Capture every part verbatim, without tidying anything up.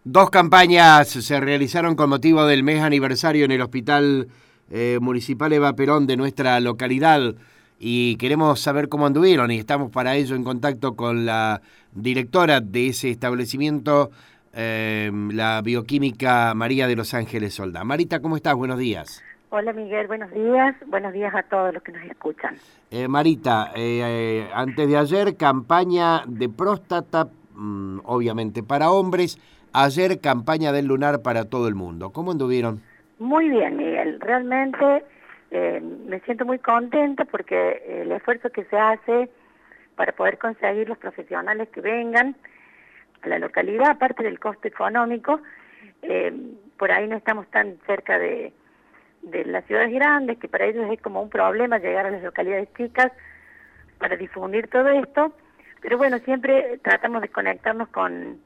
Dos campañas se realizaron con motivo del mes aniversario en el Hospital eh, Municipal Eva Perón de nuestra localidad y queremos saber cómo anduvieron y estamos para ello en contacto con la directora de ese establecimiento, eh, la bioquímica María de los Ángeles Soldá. Marita, ¿cómo estás? Buenos días. Hola Miguel, buenos días. Buenos días a todos los que nos escuchan. Eh, Marita, eh, eh, antes de ayer campaña de próstata, mmm, obviamente para hombres. Ayer campaña del lunar para todo el mundo. ¿Cómo anduvieron? Muy bien, Miguel. Realmente eh, me siento muy contenta porque el esfuerzo que se hace para poder conseguir los profesionales que vengan a la localidad, aparte del costo económico, eh, por ahí no estamos tan cerca de, de las ciudades grandes, que para ellos es como un problema llegar a las localidades chicas para difundir todo esto, pero bueno, siempre tratamos de conectarnos con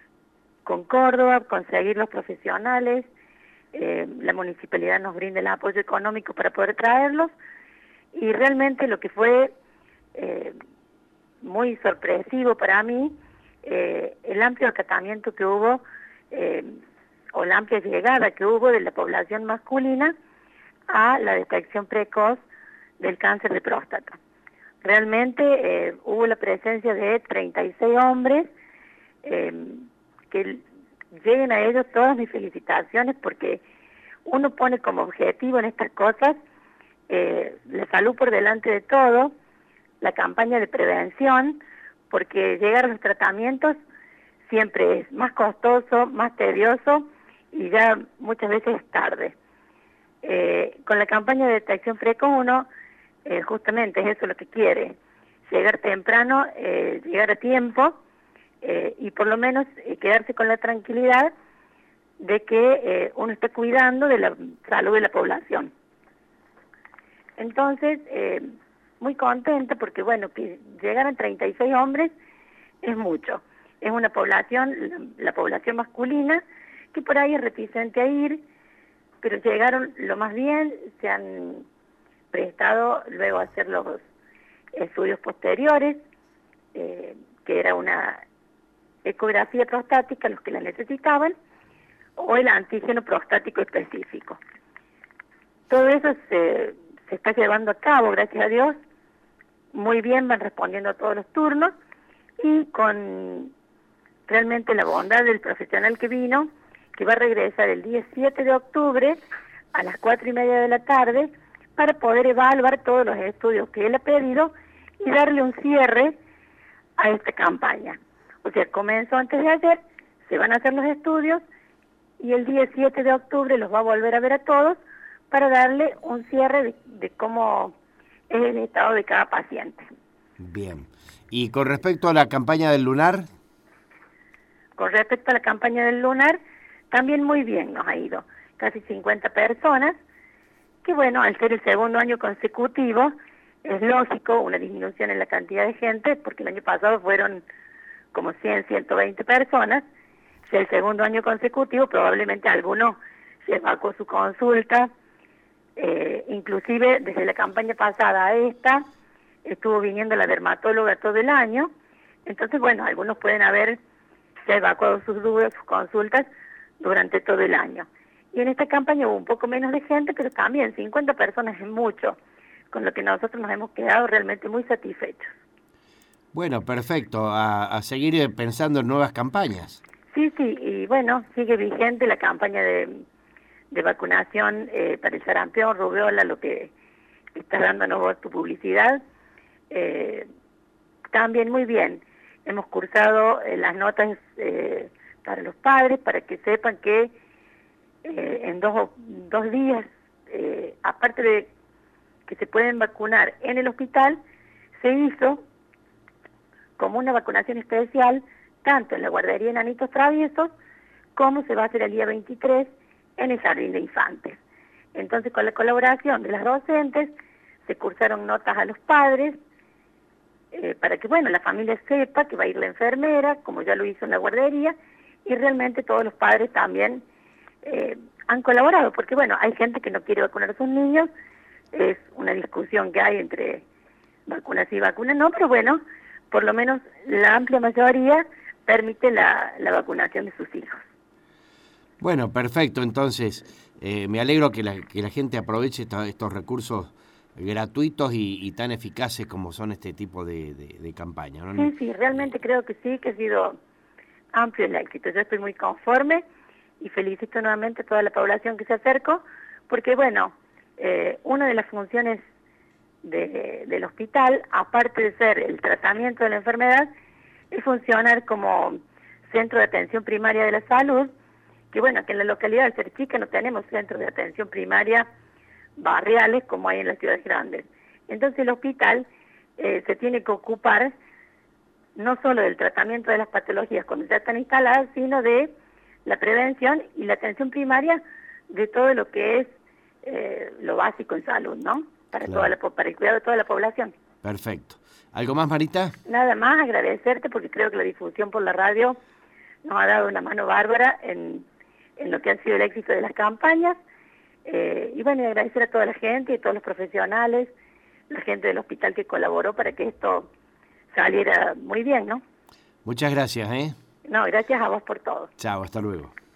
con Córdoba, conseguir los profesionales, eh, la municipalidad nos brinda el apoyo económico para poder traerlos, y realmente lo que fue eh, muy sorpresivo para mí, eh, el amplio acatamiento que hubo, eh, o la amplia llegada que hubo de la población masculina a la detección precoz del cáncer de próstata. Realmente eh, hubo la presencia de treinta y seis hombres, eh, que lleguen a ellos todas mis felicitaciones, porque uno pone como objetivo en estas cosas eh, la salud por delante de todo, la campaña de prevención, porque llegar a los tratamientos siempre es más costoso, más tedioso y ya muchas veces es tarde. Eh, con la campaña de detección precoz uno eh, justamente es eso lo que quiere, llegar temprano, eh, llegar a tiempo, Eh, y por lo menos eh, quedarse con la tranquilidad de que eh, uno está cuidando de la salud de la población. Entonces, eh, muy contenta porque, bueno, que llegaran treinta y seis hombres es mucho. Es una población, la, la población masculina, que por ahí es reticente a ir, pero llegaron lo más bien, se han prestado luego a hacer los estudios posteriores, eh, que era una ecografía prostática, los que la necesitaban, o el antígeno prostático específico. Todo eso se, se está llevando a cabo, gracias a Dios. Muy bien, van respondiendo a todos los turnos, y con realmente la bondad del profesional que vino, que va a regresar el día siete de octubre a las cuatro y media de la tarde para poder evaluar todos los estudios que él ha pedido y darle un cierre a esta campaña. O sea, comenzó antes de ayer, se van a hacer los estudios y el día siete de octubre los va a volver a ver a todos para darle un cierre de, de cómo es el estado de cada paciente. Bien. ¿Y con respecto a la campaña del lunar? Con respecto a la campaña del lunar, también muy bien nos ha ido. Casi cincuenta personas, que bueno, al ser el segundo año consecutivo, es lógico una disminución en la cantidad de gente, porque el año pasado fueron como cien, ciento veinte personas. Si el segundo año consecutivo probablemente alguno se evacuó su consulta, eh, inclusive desde la campaña pasada a esta estuvo viniendo la dermatóloga todo el año. Entonces, bueno, algunos pueden haber se evacuado sus dudas, sus consultas durante todo el año. Y en esta campaña hubo un poco menos de gente, pero también cincuenta personas es mucho, con lo que nosotros nos hemos quedado realmente muy satisfechos. Bueno, perfecto. A, a seguir pensando en nuevas campañas. Sí, sí, y bueno, sigue vigente la campaña de, de vacunación eh, para el sarampión, rubiola, lo que estás dándonos vos tu publicidad. Eh, también muy bien. Hemos cursado eh, las notas eh, para los padres, para que sepan que eh, en dos, dos días, eh, aparte de que se pueden vacunar en el hospital, se hizo como una vacunación especial, tanto en la guardería Enanitos Traviesos, como se va a hacer el día veintitrés en el Jardín de Infantes. Entonces, con la colaboración de las docentes, se cursaron notas a los padres, eh, para que, bueno, la familia sepa que va a ir la enfermera, como ya lo hizo en la guardería, y realmente todos los padres también eh, han colaborado, porque, bueno, hay gente que no quiere vacunar a sus niños, es una discusión que hay entre vacunas y vacunas no, pero bueno, por lo menos la amplia mayoría permite la, la vacunación de sus hijos. Bueno, perfecto. Entonces, eh, me alegro que la, que la gente aproveche esta, estos recursos gratuitos y, y tan eficaces como son este tipo de, de, de campaña, ¿no? Sí, sí, realmente creo que sí, que ha sido amplio el éxito. Yo estoy muy conforme y felicito nuevamente a toda la población que se acercó, porque bueno, eh, una de las funciones de, del hospital, aparte de ser el tratamiento de la enfermedad, es funcionar como centro de atención primaria de la salud, que bueno, que en la localidad de ser chica no tenemos centros de atención primaria barriales como hay en las ciudades grandes. Entonces el hospital eh, se tiene que ocupar no solo del tratamiento de las patologías cuando ya están instaladas, sino de la prevención y la atención primaria de todo lo que es eh, lo básico en salud, ¿no? Para, Claro. toda la, para el cuidado de toda la población. Perfecto. ¿Algo más, Marita? Nada más, agradecerte porque creo que la difusión por la radio nos ha dado una mano bárbara en, en lo que ha sido el éxito de las campañas. Eh, y bueno, y agradecer a toda la gente y a todos los profesionales, la gente del hospital que colaboró para que esto saliera muy bien, ¿no? Muchas gracias, ¿eh? No, gracias a vos por todo. Chao, hasta luego.